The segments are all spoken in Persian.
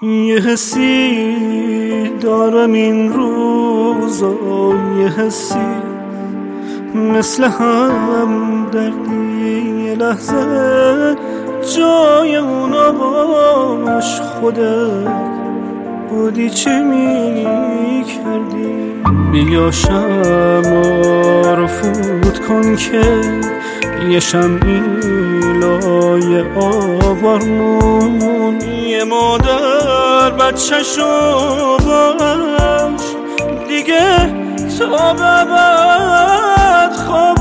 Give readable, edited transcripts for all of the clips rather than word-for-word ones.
یه حسی دارم این روزا، یه حسی مثل هم دردی، یه لحظه جای اونا باش، خودت بودی چه می کردی. بیا شمع رو فوت کن که یه شمعی لای آوارمون، یه مادر بچه‌شو باش دیگه تا به بعد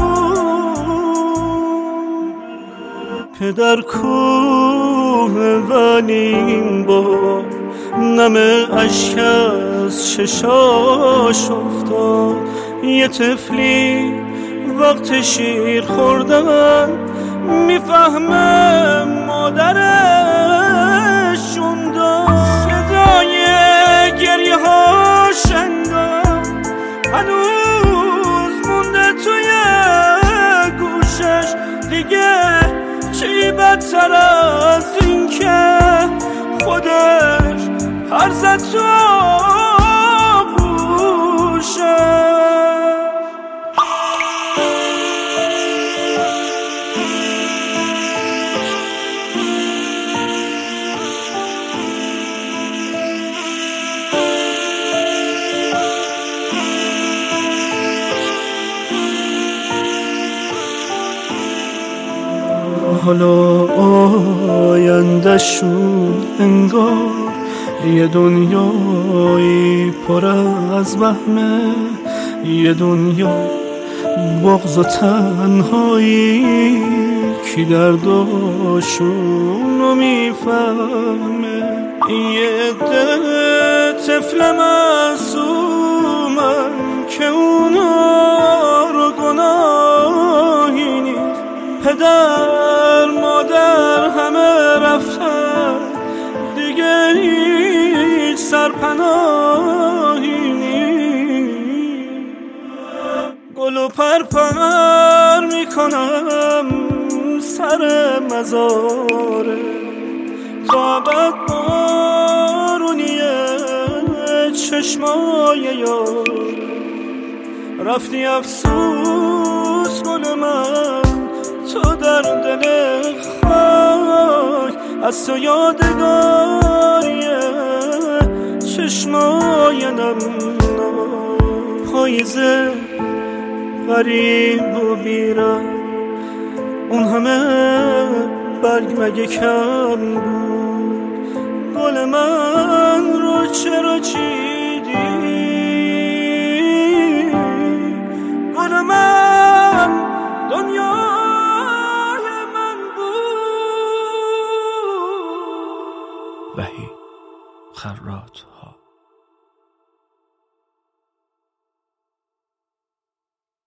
خوابون. پدر کوه ولی این بار نمه اشک از چشاش افتاد. یه طفلی وقت شیر خوردن میفهمه مادرشون داد. صدای گریه ها شنگم هنوز مونده توی گوشش، دیگه چی بدتر از این که خودش هر زد تو آغوشه. حالا آینده‌شون انگار یه دنیایی پر از وهمه، یه دنیا بغض و تنهایی، کی درداشونو میفهمه. یه عده طفل معصومن که اونا رو گناهی نیست، پدر مادر همه رفتن دیگه هیچ سرپناهی نیست. گل و پرپر میکنم سر مزاره تا بعد بارونیه چشمای یار. رفتی افسوس گل من تو در دل خاک، از تو یادگاریه چشمای نمنا. پاییزه غریب و بیرم، اون همه برگ مگه کم بود. گل من رو چرا چیدی؟ گل من دنیای من بود. وحید خراط‌ها.